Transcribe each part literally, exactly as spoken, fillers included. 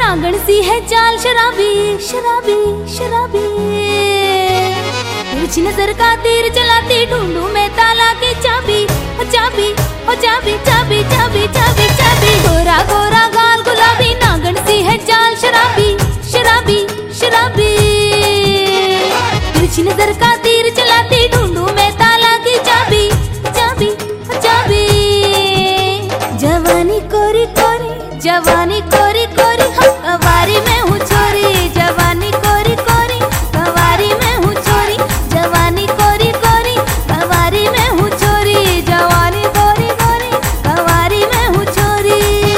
नागण सी है चाल शराबी शराबी शराबी। तिरछी नजर का तीर चलाती ढूंढूं मैं ताला की चाबी ओ चाबी ओ चाबी चाबी चाबी चाबी चाबी। गोरा गोरा गाल गुलाबी नागण सी है चाल शराबी शराबी शराबी। तिरछी नजर का तीर चलाती ढूंढूं मैं ताला की चाबी चाबी चाबी। जवानी कोरी कोरी जवानी कोरी कोरी कवारी में हूँ चोरी। जवानी कोरी कोरी कवारी में हूँ चोरी। जवानी कोरी कोरी कवारी में हूँ चोरी। जवानी कोरी कोरी कवारी में हूँ चोरी।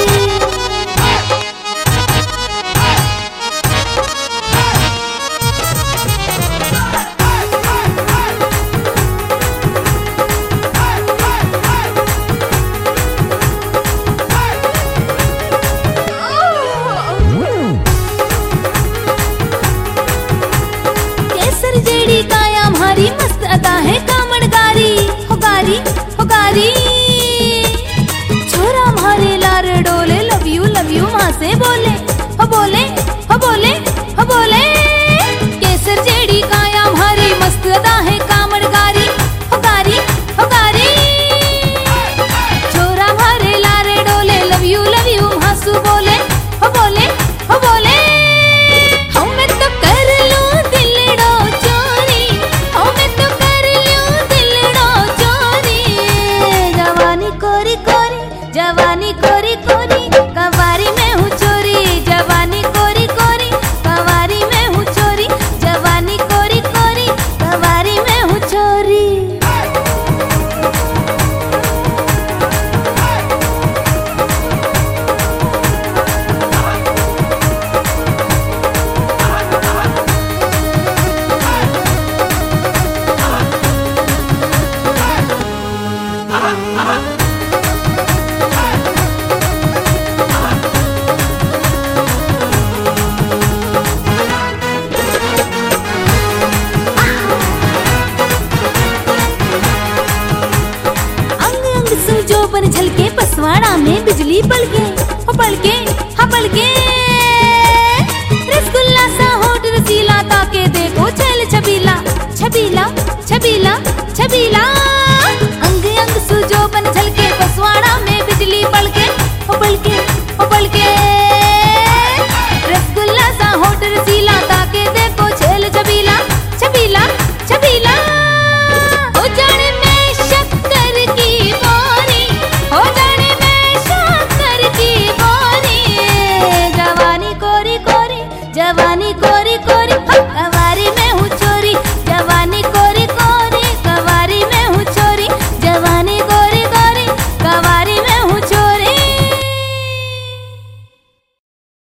जेड़ी काया हमारी मस्त अदा है कामड़ गारी हो गारी हो गारी। छोरा हमारे लार डोले लव यू लव यू माँ से बोले हो बोले हो बोले हो बोले। केसर जेड़ी काया हमारी मस्त अदा है कामड़ गारी हो गारी हो गारी। छोरा हमारे लार डोले लव यू लव यू माँ से बोले हो बोले हो बोले। जवानी कोरी कोरी कवारी में हूँ चोरी। जवानी कोरी कोरी कवारी में हूँ चोरी। जवानी कोरी कोरी कवारी में हूँ चोरी। जोबन झलके पसवाड़ा में बिजली पलके हो पलके हाँ पलके। रसगुल्ला सा होठ रसीला ताके देखो छैल छबीला छबीला छबीला छबीला। अंग अंग सुजोबन झलके पसवाड़ा में बिजली पलके हो पलके हो पलके। रसगुल्ला सा होठ रसीला ताके देखो छैल छबीला छबीला छबीला। ओ जाने में शक्कर की बोरी हो जाने में शक्कर की बोरी। जवानी कोरी कोरी जवानी कोरी